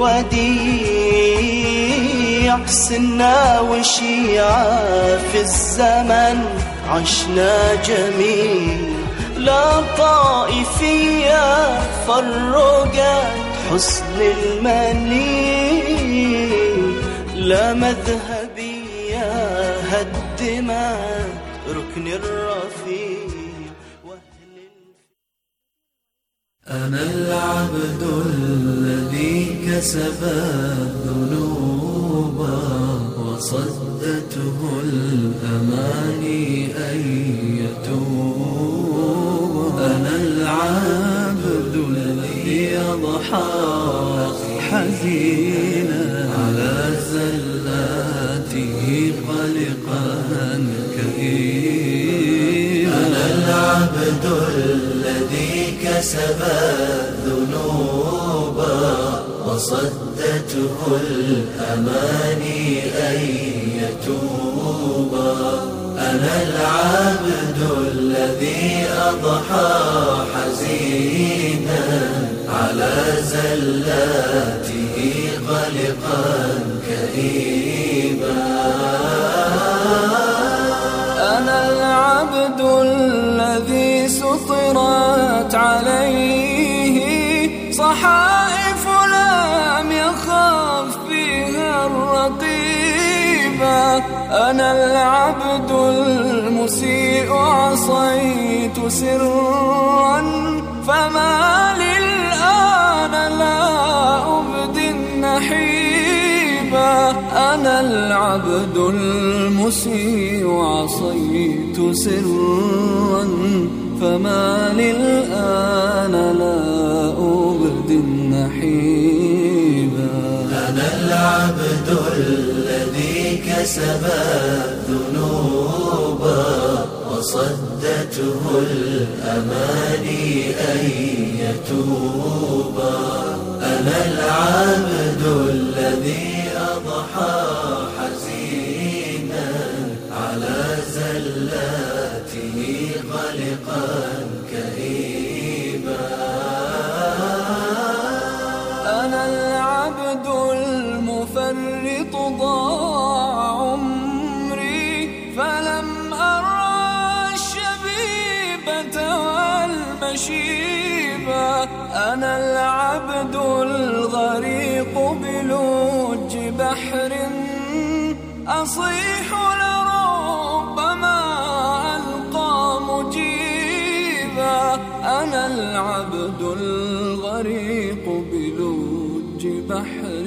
الوديع، سنة وشيعة في الزمن عشنا جميع، لا طائفية فرقت حسن المني، لا مذهبية هدمت ركن الرفيق. أنا العبد الذي كسب الذنوب وصدته الأماني أن يتوب، أنا العبد الذي يضحى حزينا على زلاته قلقا كئيبا، أنا العبد الذي كسب الذنوب وصدته الأماني أن يتوب، أنا العبد الذي أضحى حزينا على زلاته قلقا كئيبا، أنا العبد الذي سطرت عليه صحائف لم يخف فيها الرقيبة، أنا العبد المسيء عصيت سرا فما للآن لا أبدي النحيبة، أنا العبد المسيء عصيت سرا فما للآن لا أبدي النحيبة، أنا العبد الذي كسب الذنوب وصدته الأماني أن يتوب، أنا العبد الذي أضحى حزينا على زلاته قلقا كئيبا، أنا العبد المفرط ضاع عمري فلم أرى الشبيبة والمشيبة، أنا العبد الغريق بلوج بحر أصيح لربما ألقى مجيبا، أنا العبد الغريق بلوج بحر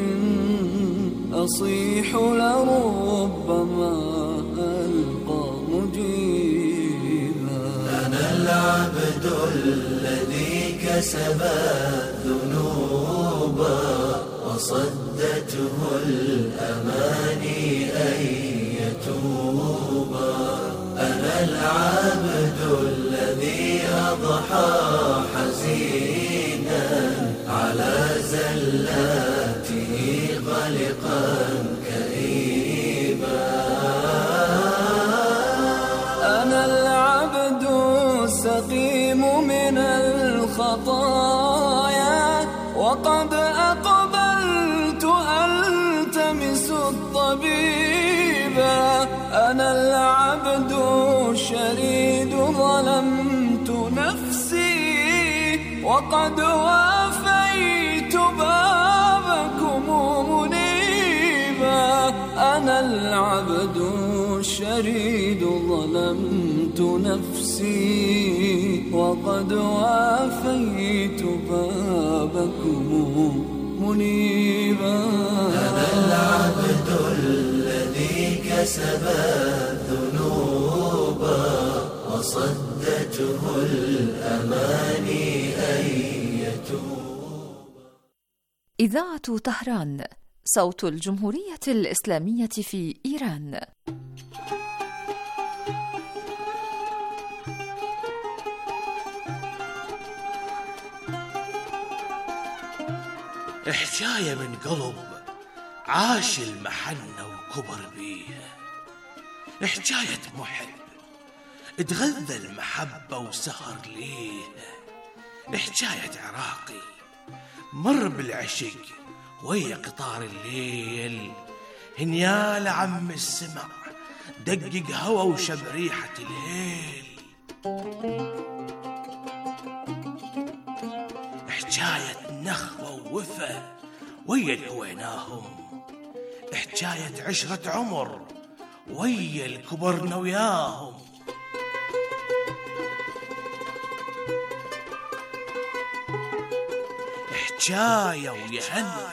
أصيح لربما ألقى مجيبا، أنا العبد الذي كسب الذنوب وصدته الأماني أن يتوب، أنا العبد الذي أضحى حزينا على زلاته قلقا كئيبا، أنا العبد السقيم من الخطايا وقد أقبلت ألتمس الطبيبا، أنا العبد الشريد ظلمت نفسي وقد وافيت بابكم منيبا، أنا العبد الشريد ظلمت نفسي وقد وافيت بابكم منيبا، أنا العبد الذي كسب الذنوب وصدته الأماني أن يتوب. إذاعة طهران، صوت الجمهورية الإسلامية في إيران. حكاية من قلب عاش المحنة وكبر بيها، حكاية محب اتغذى المحبة وسهر ليها، حكاية عراقي مر بالعشق ويا قطار الليل، هنيال عم السمع دقق هوا وشب ريحة الهيل. حكاية نخوة ووفا ويا الهويناهم، حكاية عشرة عمر ويا الكبرنا وياهم. حكاية ويهنى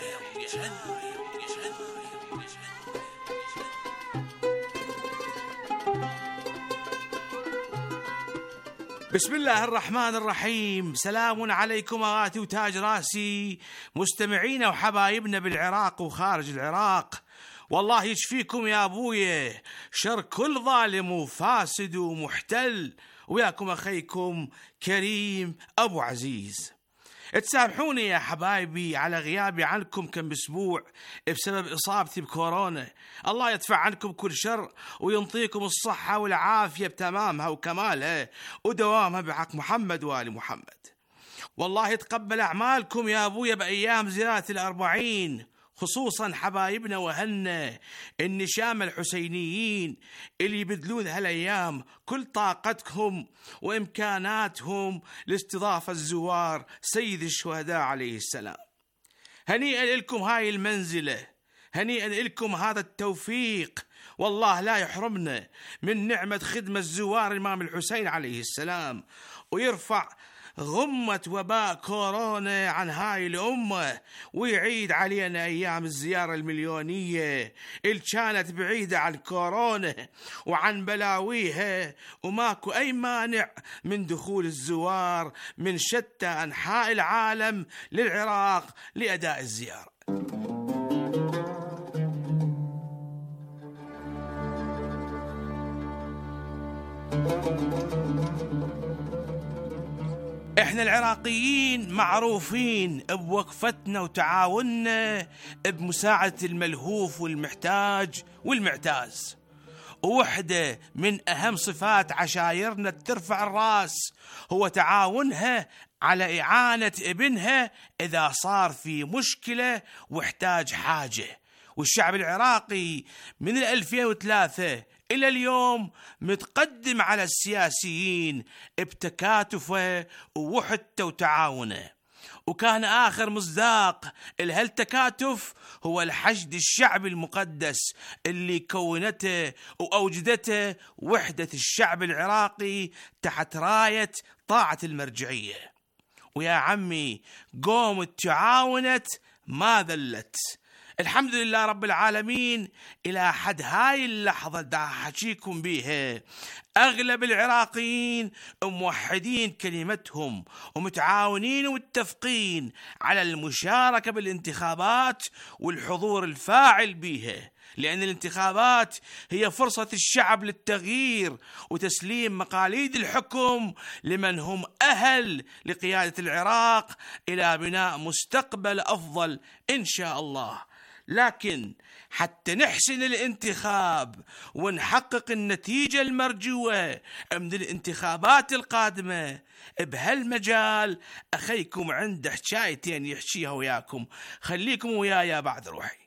بسم الله الرحمن الرحيم. سلام عليكم أغاتي وتاج راسي، مستمعينا وحبايبنا بالعراق وخارج العراق. والله يشفيكم يا أبويا شر كل ظالم وفاسد ومحتل، وياكم أخيكم كريم أبو عزيز. تسامحوني يا حبايبي على غيابي عنكم كم أسبوع بسبب إصابتي بكورونا. الله يدفع عنكم كل شر وينطيكم الصحة والعافية بتمامها وكمالها ودوامها بحق محمد وآل محمد. والله يتقبل أعمالكم يا أبويا بأيام زيارة الأربعين، خصوصا حبايبنا وهنا النشام الحسينيين اللي يبذلون هالأيام كل طاقتهم وإمكاناتهم لاستضافة الزوار سيد الشهداء عليه السلام. هنيئا لكم هاي المنزلة، هنيئا لكم هذا التوفيق، والله لا يحرمنا من نعمة خدمة الزوار الإمام الحسين عليه السلام، ويرفع غمة وباء كورونا عن هاي الأمة، ويعيد علينا أيام الزيارة المليونية اللي كانت بعيدة عن كورونا وعن بلاويها، وماكو أي مانع من دخول الزوار من شتى أنحاء العالم للعراق لأداء الزيارة. احنا العراقيين معروفين بوقفتنا وتعاوننا بمساعدة الملهوف والمحتاج والمعتاز، ووحدة من أهم صفات عشايرنا ترفع الراس هو تعاونها على إعانة ابنها إذا صار في مشكلة واحتاج حاجة. والشعب العراقي من ألفين وثلاثة إلى اليوم متقدم على السياسيين بتكاتفه ووحدته وتعاونه، وكان آخر مصداق لهالتكاتف هو الحشد الشعبي المقدس اللي كونته وأوجدته وحدة الشعب العراقي تحت راية طاعة المرجعية. ويا عمي قوم تعاونت ما ذلت، الحمد لله رب العالمين. إلى حد هاي اللحظة دا حكيكم بيها أغلب العراقيين موحدين كلمتهم ومتعاونين ومتفقين على المشاركة بالانتخابات والحضور الفاعل بيها، لأن الانتخابات هي فرصة الشعب للتغيير وتسليم مقاليد الحكم لمن هم أهل لقيادة العراق إلى بناء مستقبل أفضل إن شاء الله. لكن حتى نحسن الانتخاب ونحقق النتيجة المرجوة من الانتخابات القادمة بهالمجال، أخيكم عنده حكايتين يحكيها وياكم، خليكم ويايا بعد روحي.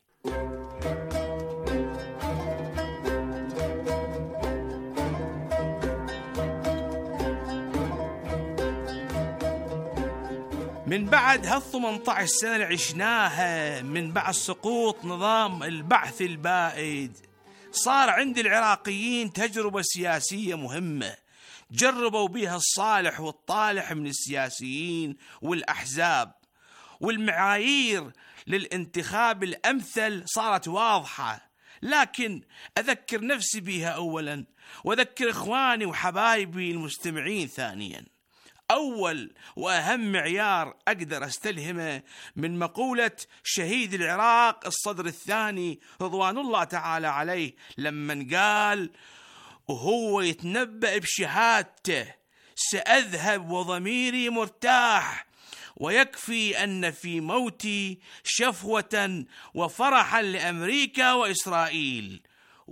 من بعد هالثمانية عشر سنة اللي عشناها من بعد سقوط نظام البعث البائد، صار عند العراقيين تجربة سياسية مهمة جربوا بها الصالح والطالح من السياسيين والأحزاب، والمعايير للانتخاب الأمثل صارت واضحة، لكن أذكر نفسي بها أولا، وأذكر إخواني وحبايبي المستمعين ثانيا. أول وأهم معيار أقدر أستلهمه من مقولة شهيد العراق الصدر الثاني رضوان الله تعالى عليه، لما قال وهو يتنبأ بشهادته: سأذهب وضميري مرتاح، ويكفي أن في موتي شفوة وفرحا لأمريكا وإسرائيل،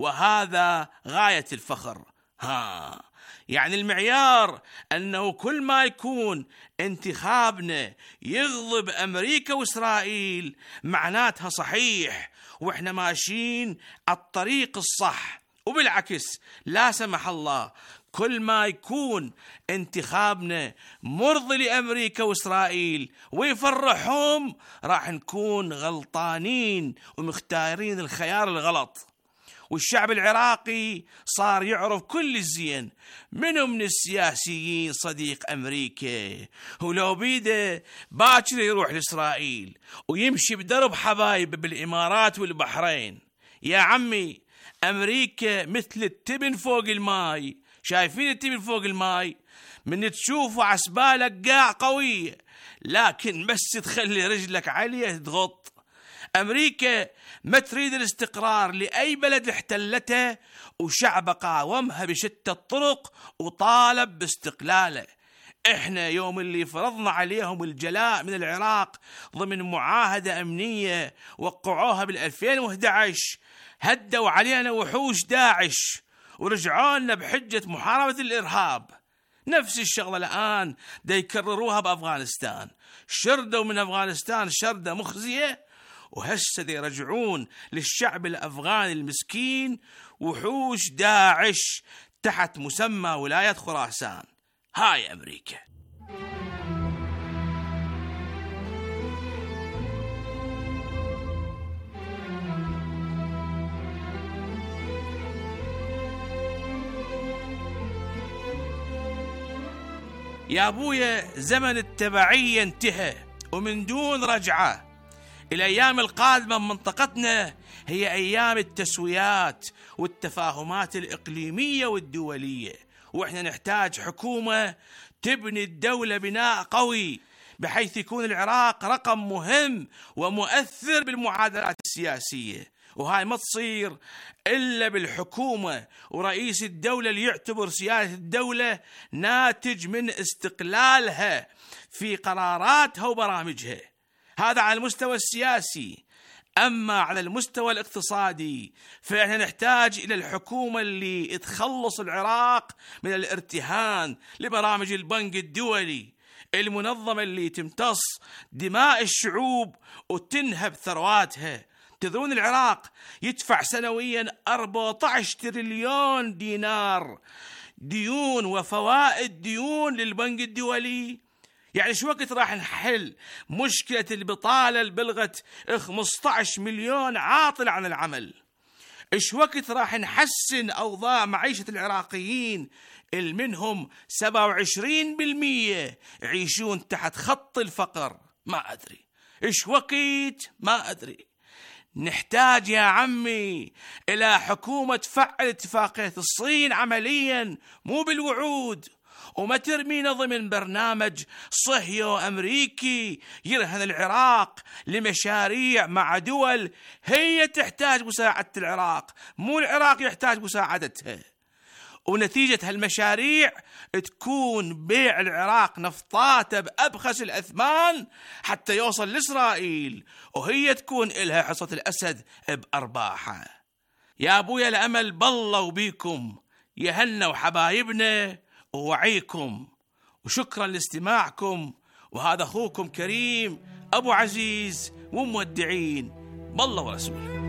وهذا غاية الفخر. ها يعني المعيار أنه كل ما يكون انتخابنا يغضب أمريكا وإسرائيل معناتها صحيح، وإحنا ماشيين على الطريق الصح. وبالعكس لا سمح الله كل ما يكون انتخابنا مرضي لأمريكا وإسرائيل ويفرحهم راح نكون غلطانين ومختارين الخيار الغلط. والشعب العراقي صار يعرف كل الزين منه من السياسيين صديق أمريكا، ولو بيده باكر يروح لإسرائيل ويمشي بدرب حبايب بالإمارات والبحرين. يا عمي أمريكا مثل التبن فوق الماي، شايفين التبن فوق الماي؟ من تشوفه عسبالك قاع قوية، لكن بس تخلي رجلك عليه تغط. أمريكا ما تريد الاستقرار لأي بلد احتلته، وشعب قاومها بشتى الطرق وطالب باستقلاله. احنا يوم اللي فرضنا عليهم الجلاء من العراق ضمن معاهدة أمنية وقعوها بالألفين وأحد عشر، هدوا علينا وحوش داعش ورجعوا لنا بحجة محاربة الإرهاب. نفس الشغلة الآن دا يكرروها بأفغانستان، شردوا من أفغانستان شردة مخزية، وهسه دا يرجعون للشعب الأفغاني المسكين وحوش داعش تحت مسمى ولاية خراسان. هاي أمريكا. يا أبويا زمن التبعية انتهى ومن دون رجعة. الأيام القادمة من منطقتنا هي أيام التسويات والتفاهمات الإقليمية والدولية، وإحنا نحتاج حكومة تبني الدولة بناء قوي بحيث يكون العراق رقم مهم ومؤثر بالمعادلات السياسية، وهاي ما تصير إلا بالحكومة ورئيس الدولة اللي يعتبر سيادة الدولة ناتج من استقلالها في قراراتها وبرامجها. هذا على المستوى السياسي. أما على المستوى الاقتصادي فإحنا نحتاج إلى الحكومة اللي تخلص العراق من الارتهان لبرامج البنك الدولي، المنظمة اللي تمتص دماء الشعوب وتنهب ثرواتها. تدرون العراق يدفع سنويا أربعة عشر تريليون دينار ديون وفوائد ديون للبنك الدولي. يعني شو وقت راح نحل مشكلة البطالة اللي بلغت خمسة عشر مليون عاطل عن العمل؟ ايش وقت راح نحسن أوضاع معيشة العراقيين اللي منهم سبعة وعشرين بالمية يعيشون تحت خط الفقر؟ ما أدري ايش وقت، ما أدري. نحتاج يا عمي إلى حكومة تفعل اتفاقية الصين عمليا مو بالوعود، وما ترمينا ضمن برنامج صهيو أمريكي يرهن العراق لمشاريع مع دول هي تحتاج مساعدة العراق مو العراق يحتاج مساعدتها. ونتيجة هالمشاريع تكون بيع العراق نفطاته بأبخس الأثمان حتى يوصل لإسرائيل، وهي تكون إلها حصة الأسد بأرباحها. يا أبويا الأمل بالله وبيكم، يهنا وحبايبنا ووعيكم، وشكرا لاستماعكم. وهذا أخوكم كريم أبو عزيز ومودعين بالله ورسوله.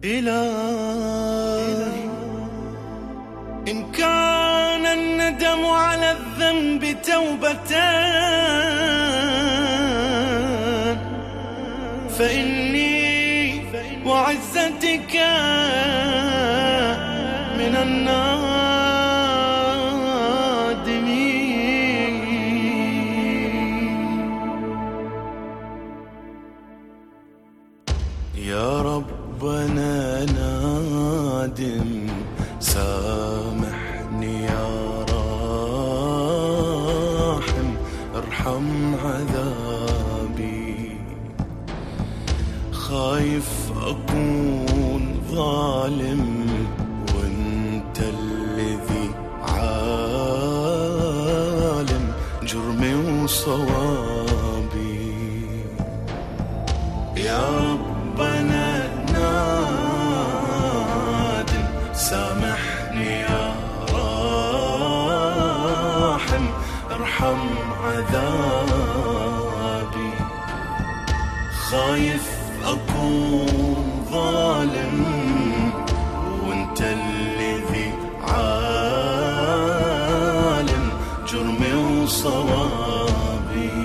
إلهي إن كان الندم على الذنب توبتان فإني وعزتك من النادمين. يا ربنا نادم سامحني يا راحم ارحم عذابي، خايف أكون ظالم وانت الذي عالم جرمي وصوابي. يا ربنا نادم سامحني يا راحم ارحم عذابي، خايف أكون ظالم وانت الذي عالم جرمي وصوابي.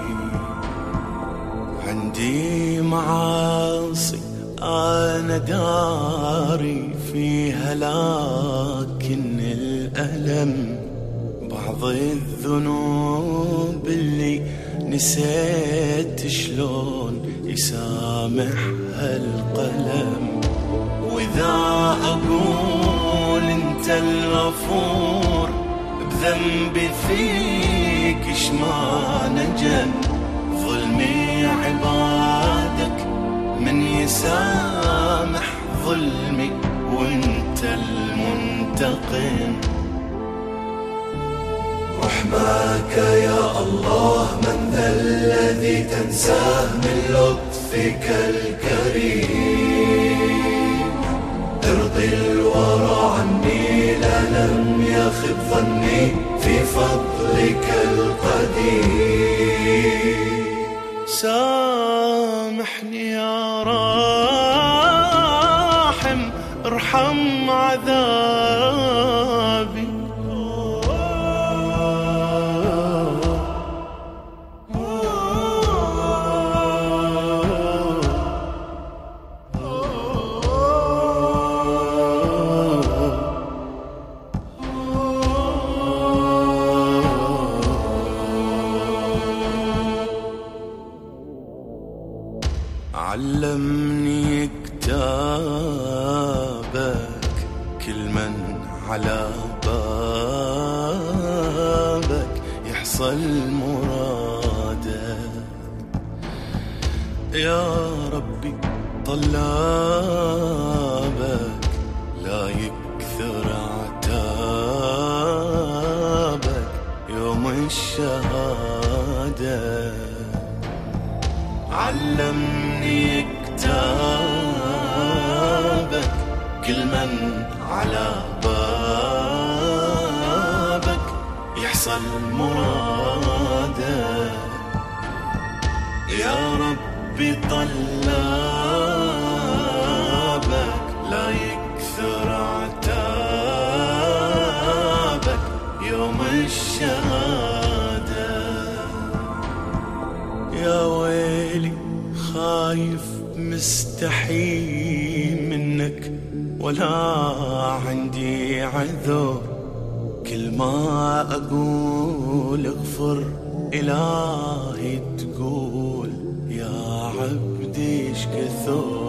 عندي معاصي أنا داري فيها لكن الألم بعض الذنوب اللي نسيت شلون يسامحها القلم. وإذا أقول أنت الغفور بذنبي فيك إش ما نجا، ظلمي عبادك من يسامح ظلمي وأنت المنتقم. رحماك يا الله من ذا الذي تنساه من لطفك الكريم، ارضي الورى عني لا لم يخب ظني في فضلك القديم. سامحني يا راحم ارحم عذابي، علمني كتابك كل من على بابك يحصل مرادك. يا ربي طلابك لا يكثر عتابك يوم الشهادة. علمني كتابك كل من على بابك يحصل مراده. يا ربي طلابك لا يكثر عتابك يوم الشهادة. يا ويلي خايف مستحي منك ولا عندي عذر، كل ما أقول اغفر إلهي تقول يا عبدي ايش كثر.